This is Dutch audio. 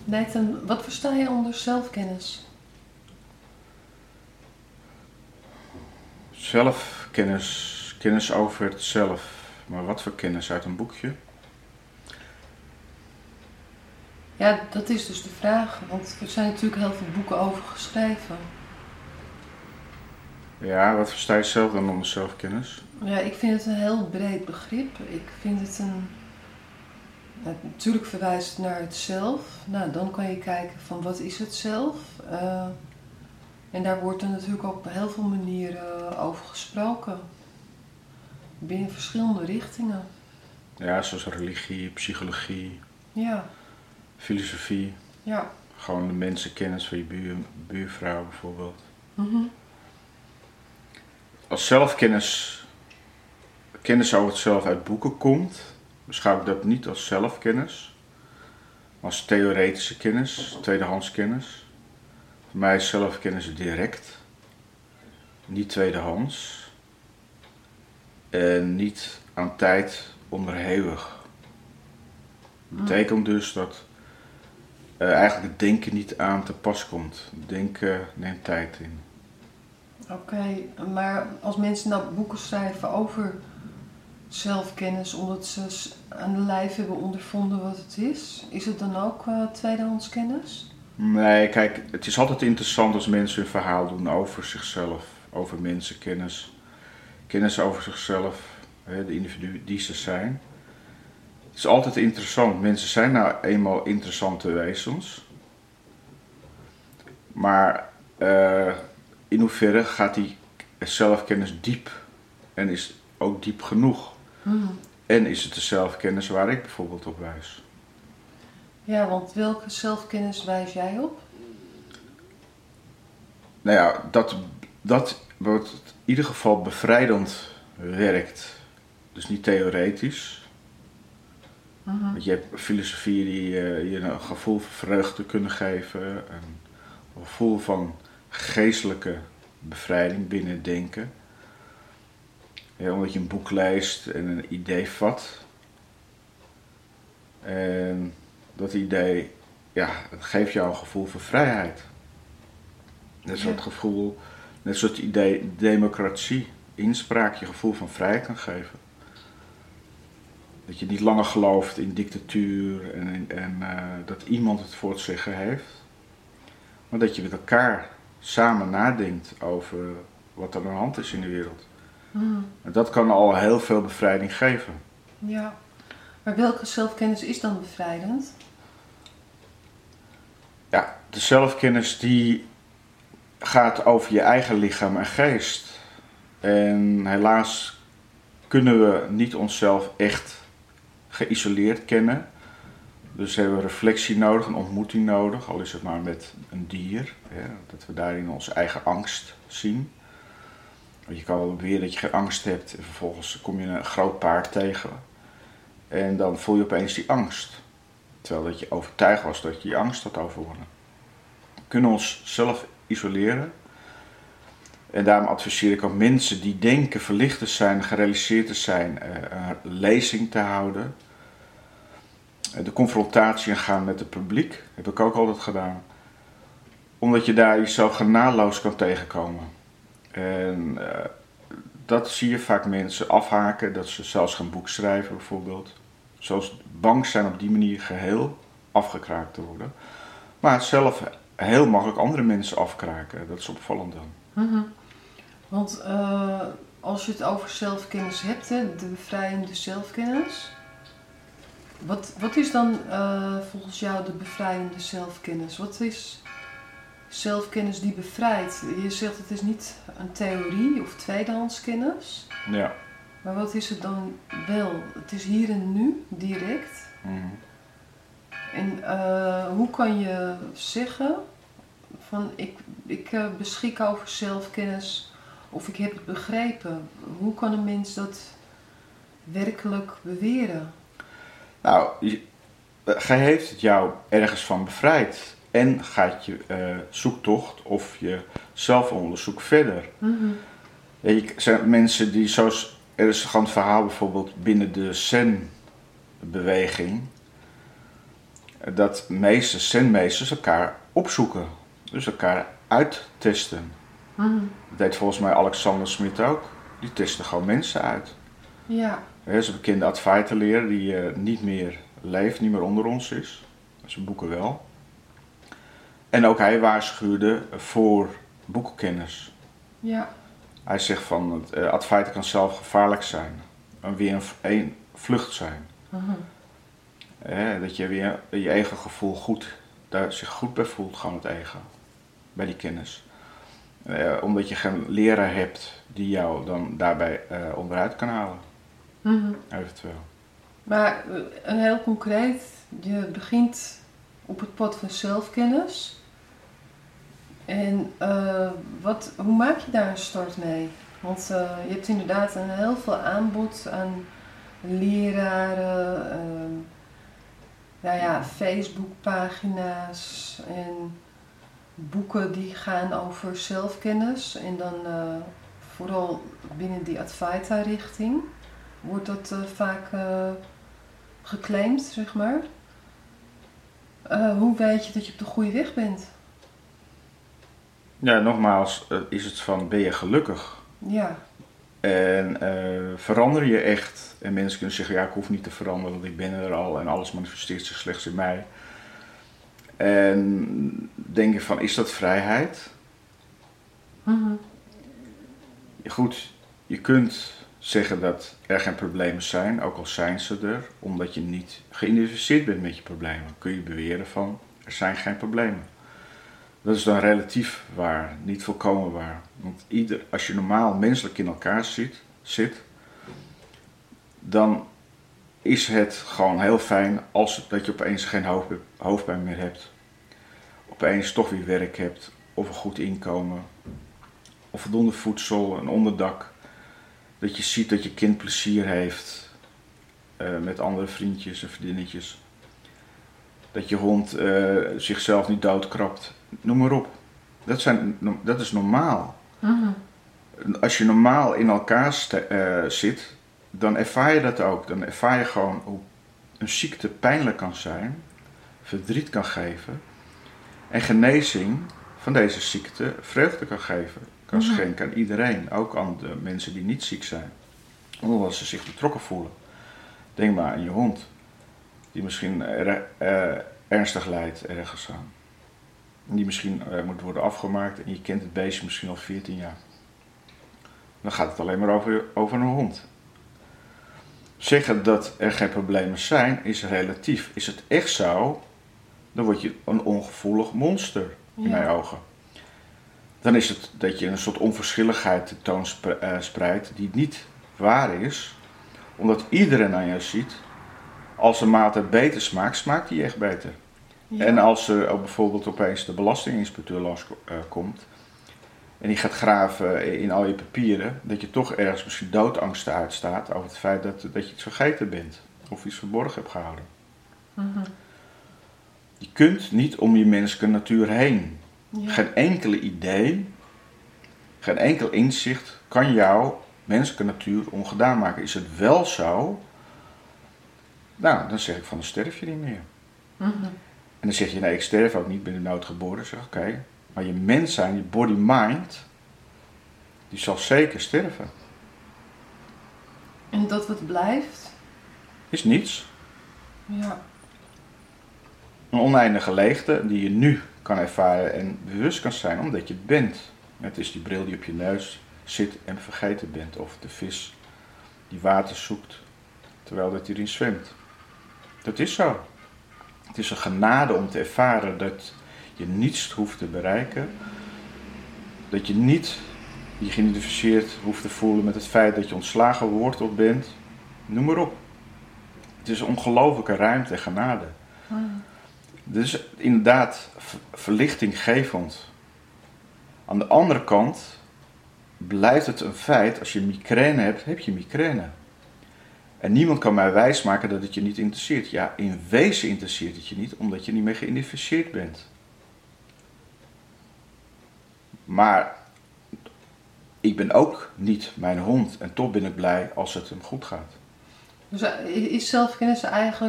Nathan, wat versta je onder zelfkennis? Zelfkennis, kennis over het zelf. Maar wat voor kennis uit een boekje? Ja, dat is dus de vraag, want er zijn natuurlijk heel veel boeken over geschreven. Ja, wat versta je zelf dan onder zelfkennis? Ja, ik vind het een heel breed begrip. Ik vind het natuurlijk verwijst het naar het zelf. Nou, dan kan je kijken van wat is het zelf. En daar wordt er natuurlijk ook op heel veel manieren over gesproken. Binnen verschillende richtingen. Ja, zoals religie, psychologie, Ja, filosofie. ja. Gewoon de mensenkennis van je buurvrouw bijvoorbeeld. Mhm. Als zelfkennis, kennis over het zelf uit boeken komt, beschouw ik dat niet als zelfkennis, maar als theoretische kennis, tweedehands kennis. Voor mij is zelfkennis direct, niet tweedehands en niet aan tijd onderhevig. Dat betekent dus dat eigenlijk het denken niet aan te pas komt. Denken neemt tijd in. Oké, maar als mensen nou boeken schrijven over zelfkennis, omdat ze aan de lijf hebben ondervonden wat het is het dan ook tweedehands kennis? Nee, kijk, het is altijd interessant als mensen een verhaal doen over zichzelf, over mensenkennis, kennis over zichzelf, de individu die ze zijn. Het is altijd interessant. Mensen zijn nou eenmaal interessante wezens. Maar in hoeverre gaat die zelfkennis diep? En is ook diep genoeg? En is het de zelfkennis waar ik bijvoorbeeld op wijs? Ja, want welke zelfkennis wijs jij op? Nou ja, dat wat in ieder geval bevrijdend werkt. Dus niet theoretisch. Want je hebt filosofie die je een gevoel van vreugde kunnen geven. Een gevoel van geestelijke bevrijding binnen het denken. Ja, omdat je een boek leest en een idee vat. En dat idee, ja, het geeft jou een gevoel van vrijheid. Net zo'n gevoel, net zoals het idee democratie, inspraak, je gevoel van vrijheid kan geven. Dat je niet langer gelooft in dictatuur en dat iemand het voor het zeggen heeft. Maar dat je met elkaar samen nadenkt over wat er aan de hand is in de wereld. En dat kan al heel veel bevrijding geven. Ja, maar welke zelfkennis is dan bevrijdend? Ja, de zelfkennis die gaat over je eigen lichaam en geest. En helaas kunnen we niet onszelf echt geïsoleerd kennen. Dus hebben we reflectie nodig, een ontmoeting nodig, al is het maar met een dier. Ja, dat we daarin onze eigen angst zien. Want je kan wel beweren dat je geen angst hebt en vervolgens kom je een groot paard tegen. En dan voel je opeens die angst. Terwijl dat je overtuigd was dat je die angst had overwonnen. We kunnen onszelf isoleren. En daarom adviseer ik ook mensen die denken verlicht te zijn, gerealiseerd te zijn, een lezing te houden. De confrontatie gaan met het publiek, heb ik ook altijd gedaan. Omdat je daar jezelf genadeloos kan tegenkomen. En dat zie je vaak mensen afhaken, dat ze zelfs gaan boek schrijven bijvoorbeeld. Zelfs bang zijn op die manier geheel afgekraakt te worden. Maar zelf heel makkelijk andere mensen afkraken, dat is opvallend dan. Want als je het over zelfkennis hebt, hè, de bevrijdende zelfkennis. Wat is dan volgens jou de bevrijdende zelfkennis? Wat is zelfkennis die bevrijdt? Je zegt het is niet een theorie of tweedehands kennis. Ja. Maar wat is het dan wel? Het is hier en nu, direct. En hoe kan je zeggen van ik beschik over zelfkennis of ik heb het begrepen? Hoe kan een mens dat werkelijk beweren? Nou, gij heeft het jou ergens van bevrijd en gaat je zoektocht of je zelfonderzoek verder. Er zijn mensen die zoals, er is gewoon het verhaal bijvoorbeeld binnen de Zen-beweging. dat zenmeesters elkaar opzoeken. Dus elkaar uittesten. Dat deed volgens mij Alexander Smit ook. Die testte gewoon mensen uit. Ja. Dat is een bekende Advaita-leer die niet meer leeft, niet meer onder ons is. Zijn boeken wel. En ook hij waarschuwde voor boekenkennis. Ja. Hij zegt van, Advaita kan zelf gevaarlijk zijn. En weer een vlucht zijn. Dat je weer je eigen gevoel daar zich goed bij voelt, gewoon het ego. Bij die kennis. Omdat je geen leraar hebt die jou dan daarbij onderuit kan halen. Eventueel. Maar een heel concreet, je begint op het pad van zelfkennis. En hoe maak je daar een start mee? Want je hebt inderdaad een heel veel aanbod aan leraren, Facebookpagina's en boeken die gaan over zelfkennis. En dan vooral binnen die Advaita-richting wordt dat vaak geclaimd, zeg maar. Hoe weet je dat je op de goede weg bent? Ja, nogmaals, is het van, ben je gelukkig? Ja. En verander je echt? En mensen kunnen zeggen, ja, ik hoef niet te veranderen, want ik ben er al en alles manifesteert zich slechts in mij. En denk je van, is dat vrijheid? Goed, je kunt zeggen dat er geen problemen zijn, ook al zijn ze er, omdat je niet geïdentificeerd bent met je problemen. Kun je beweren van, er zijn geen problemen. Dat is dan relatief waar, niet volkomen waar. Want als je normaal menselijk in elkaar zit, dan is het gewoon heel fijn dat je opeens geen hoofdpijn meer hebt. Opeens toch weer werk hebt, of een goed inkomen, of voldoende voedsel, een onderdak. Dat je ziet dat je kind plezier heeft met andere vriendjes en vriendinnetjes. Dat je hond zichzelf niet doodkrabt. Noem maar op. Dat is normaal. Als je normaal in elkaar zit, dan ervaar je dat ook. Dan ervaar je gewoon hoe een ziekte pijnlijk kan zijn, verdriet kan geven en genezing van deze ziekte vreugde kan geven. Kan schenken aan iedereen, ook aan de mensen die niet ziek zijn. Omdat ze zich betrokken voelen. Denk maar aan je hond, die misschien ernstig lijdt ergens aan. Die misschien moet worden afgemaakt en je kent het beestje misschien al 14 jaar. Dan gaat het alleen maar over een hond. Zeggen dat er geen problemen zijn is relatief. Is het echt zo, dan word je een ongevoelig monster in mijn ogen. Dan is het dat je een soort onverschilligheid tentoonspreidt die niet waar is, omdat iedereen aan jou ziet, als een maaltijd beter smaakt, smaakt die echt beter. Ja. En als er ook bijvoorbeeld opeens de belastinginspecteur langskomt en die gaat graven in al je papieren, dat je toch ergens misschien doodangsten uitstaat over het feit dat je iets vergeten bent of iets verborgen hebt gehouden. Je kunt niet om je menselijke natuur heen. Ja. Geen enkele idee, geen enkel inzicht kan jouw menselijke natuur ongedaan maken. Is het wel zo, nou, dan zeg ik van, dan sterf je niet meer. En dan zeg je, nee, ik sterf ook niet, ben in nood geboren. Zeg oké, maar je mens zijn, je body-mind, die zal zeker sterven. En dat wat blijft? Is niets. Ja. Een oneindige leegte die je nu kan ervaren en bewust kan zijn, omdat je het bent. Het is die bril die op je neus zit en vergeten bent. Of de vis die water zoekt, terwijl dat hierin zwemt. Dat is zo. Het is een genade om te ervaren dat je niets hoeft te bereiken. Dat je niet je geïdentificeerd hoeft te voelen met het feit dat je ontslagen wordt of bent. Noem maar op. Het is een ongelofelijke ruimte en genade. Dus inderdaad verlichtinggevend. Aan de andere kant blijft het een feit, als je migraine hebt, heb je migraine. En niemand kan mij wijsmaken dat het je niet interesseert. Ja, in wezen interesseert het je niet, omdat je niet meer geïdentificeerd bent. Maar ik ben ook niet mijn hond en toch ben ik blij als het hem goed gaat. Dus is zelfkennis eigenlijk